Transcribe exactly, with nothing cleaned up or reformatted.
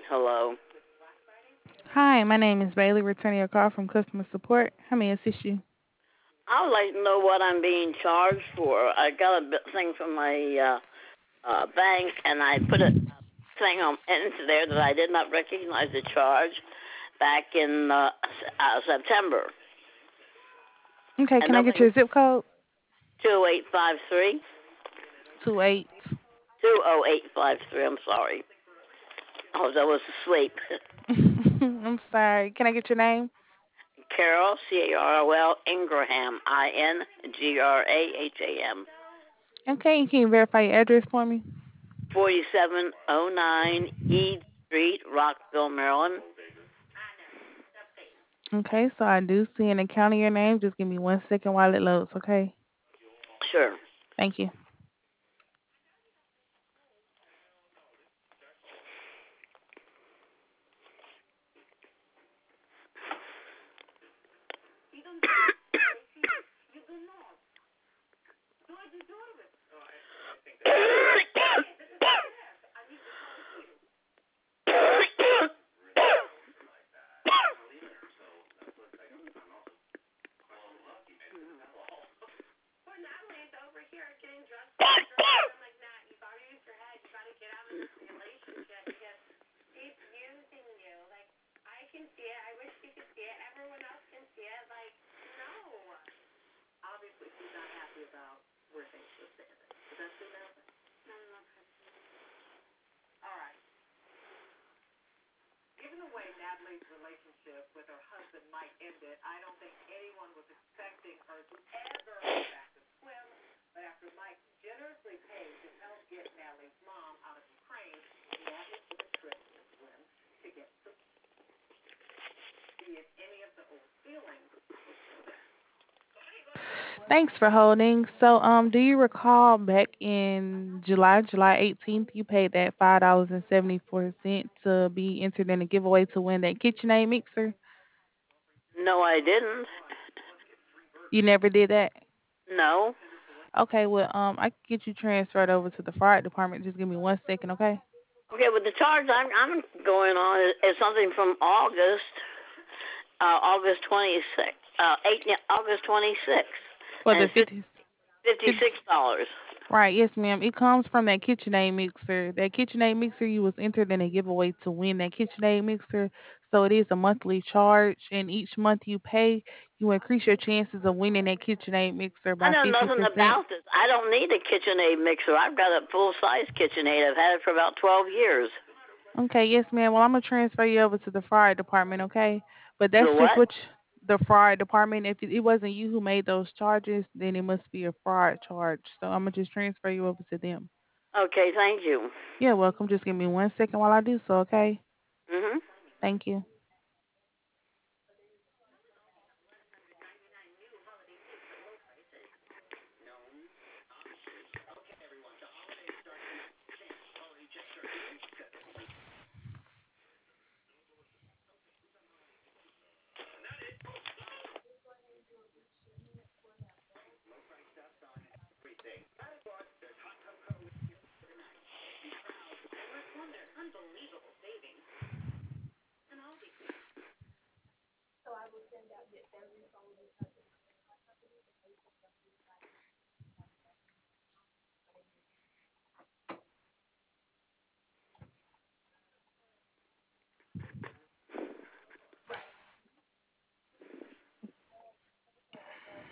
Hello. Hi, my name is Bailey, returning your call from customer support. How may I assist you? I would like to know what I'm being charged for. I got a bit thing from my uh, uh, bank, and I put a thing on into there that I did not recognize the charge back in uh, uh, September, Okay, and can I get nobody. your zip code? Two eight five three Two eight. two oh eight five three. I'm sorry. I was I was asleep. I'm sorry. Can I get your name? Carol C A R O L Ingraham I N G R A H A M. Okay, can you verify your address for me? Forty-seven oh nine East Street, Rockville, Maryland. Okay, so I do see an account in your name. Just give me one second while it loads, okay? Sure. Thank you. Thanks for holding. So, um, do you recall back in July, July eighteenth, you paid that five dollars and seventy four cent to be entered in a giveaway to win that KitchenAid mixer? No, I didn't. You never did that? No. Okay, well, um, I can get you transferred over to the fire department. Just give me one second, okay? Okay, but the charge I'm I'm going on is, is something from August, uh, August twenty-sixth, uh, eight, yeah, August twenty-sixth, For and the it's fif- fifty, fifty, fifty-six dollars. right, yes, ma'am. It comes from that KitchenAid mixer. That KitchenAid mixer, you was entered in a giveaway to win that KitchenAid mixer. So it is a monthly charge, and each month you pay, you increase your chances of winning that KitchenAid mixer I by know nothing fifty percent. about this. I don't need a KitchenAid mixer. I've got a full size KitchenAid. I've had it for about twelve years. Okay, yes, ma'am. Well, I'm gonna transfer you over to the fire department, okay? But The that's just what? what you, the fire department. If it, it wasn't you who made those charges, then it must be a fraud charge. So I'm gonna just transfer you over to them. Okay, thank you. You're welcome. Just give me one second while I do so, okay? Mhm. Thank you.